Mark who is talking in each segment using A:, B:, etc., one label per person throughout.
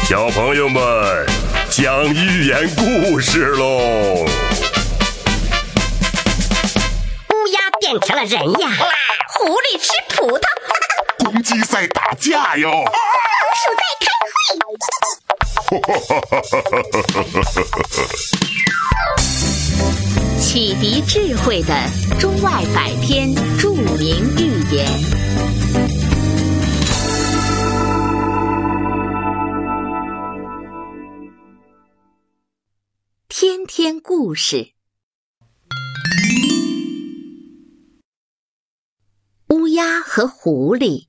A: 小朋友们，讲寓言故事喽！
B: 乌鸦变成了人呀，狐狸吃葡萄，
C: 公鸡在打架哟，
B: 老鼠在开会。启迪智慧的中外百篇著名寓言。天天故事。乌鸦和狐狸。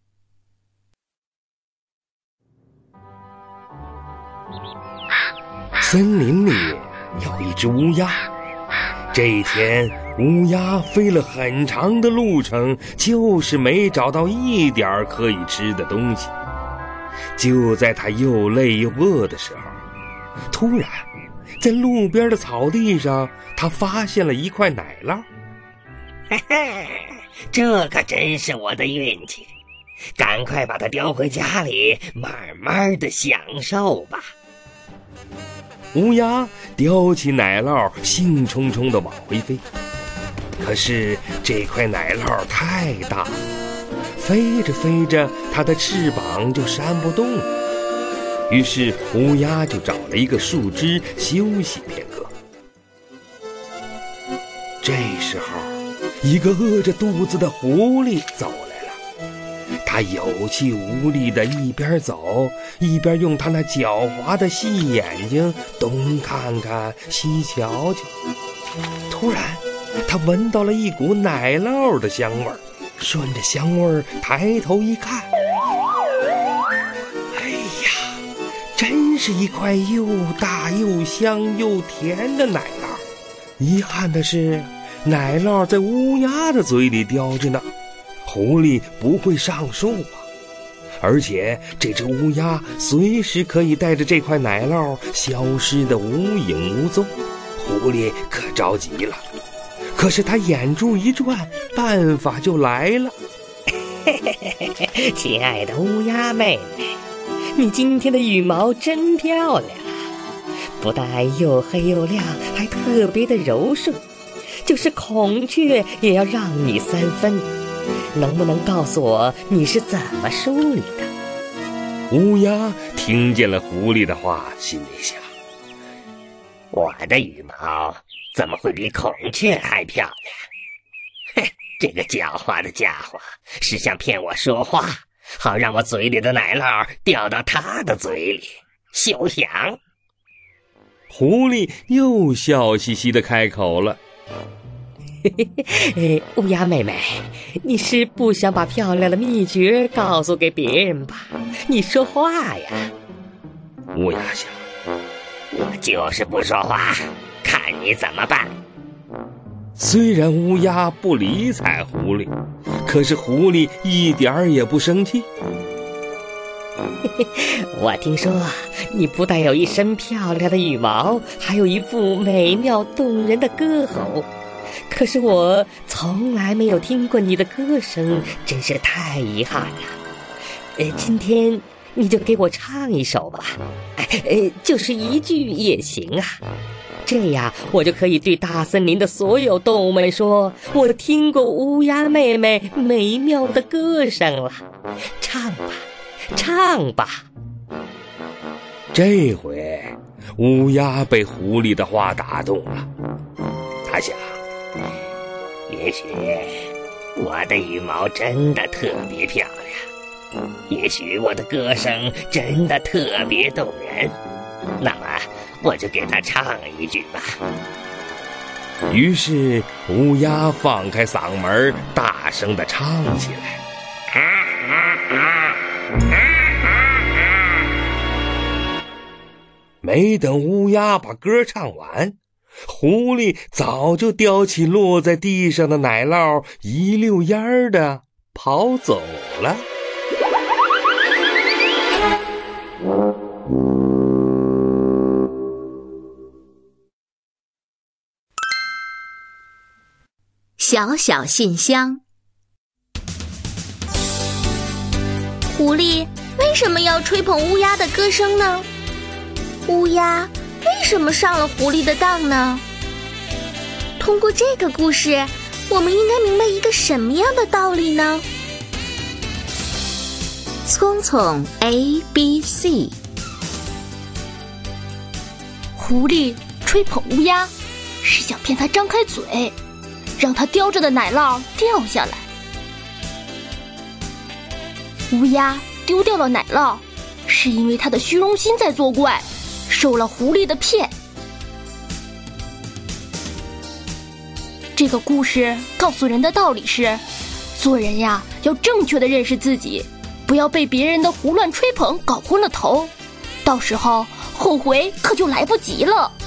D: 森林里有一只乌鸦，这一天乌鸦飞了很长的路程，就是没找到一点可以吃的东西。就在它又累又饿的时候，突然在路边的草地上，它发现了一块奶酪。
E: 嘿嘿，这可真是我的运气，赶快把它叼回家里，慢慢的享受吧。
D: 乌鸦叼起奶酪，兴冲冲地往回飞。可是这块奶酪太大了，飞着飞着，它的翅膀就扇不动了。于是乌鸦就找了一个树枝休息片刻。这时候，一个饿着肚子的狐狸走来了。他有气无力地一边走，一边用他那狡猾的细眼睛东看看西瞧瞧。突然他闻到了一股奶酪的香味儿，顺着香味儿抬头一看，哎呀，真是一块又大又香又甜的奶酪。遗憾的是，奶酪在乌鸦的嘴里叼着呢，狐狸不会上树啊，而且这只乌鸦随时可以带着这块奶酪消失得无影无踪。狐狸可着急了，可是他眼珠一转，办法就来了。
E: 亲爱的乌鸦妹妹，你今天的羽毛真漂亮啊，不但又黑又亮，还特别的柔顺，就是孔雀也要让你3分。能不能告诉我你是怎么梳理的？
D: 乌鸦听见了狐狸的话，心里想，
E: 我的羽毛怎么会比孔雀还漂亮？哼，这个狡猾的家伙是想骗我说话，好让我嘴里的奶酪掉到他的嘴里，休想！
D: 狐狸又笑嘻嘻地开口了。
E: 乌鸦妹妹，你是不想把漂亮的秘诀告诉给别人吧？你说话呀！
D: 乌鸦想，
E: 我就是不说话，看你怎么办。
D: 虽然乌鸦不理睬狐狸，可是狐狸一点儿也不生气。
E: 我听说你不但有一身漂亮的羽毛，还有一副美妙动人的歌喉，可是我从来没有听过你的歌声，真是太遗憾了。今天你就给我唱一首吧，就是一句也行啊。这样我就可以对大森林的所有动物们说，我听过乌鸦妹妹美妙的歌声了。唱吧，唱吧。
D: 这回乌鸦被狐狸的话打动了，他想，
E: 也许我的羽毛真的特别漂亮，也许我的歌声真的特别动人，那么我就给他唱一句吧。
D: 于是乌鸦放开嗓门，大声地唱起来。没等乌鸦把歌唱完，狐狸早就叼起落在地上的奶酪，一溜烟儿的跑走了。
B: 小小信箱。狐狸， 为什么要吹捧乌鸦的歌声呢？乌鸦为什么上了狐狸的当呢？通过这个故事，我们应该明白一个什么样的道理呢？
F: 聪聪 ABC。
G: 狐狸吹捧乌鸦，是想骗它张开嘴，让它叼着的奶酪掉下来。乌鸦丢掉了奶酪，是因为它的虚荣心在作怪，受了狐狸的骗。这个故事告诉人的道理是，做人呀，要正确的认识自己，不要被别人的胡乱吹捧搞昏了头，到时候后悔可就来不及了。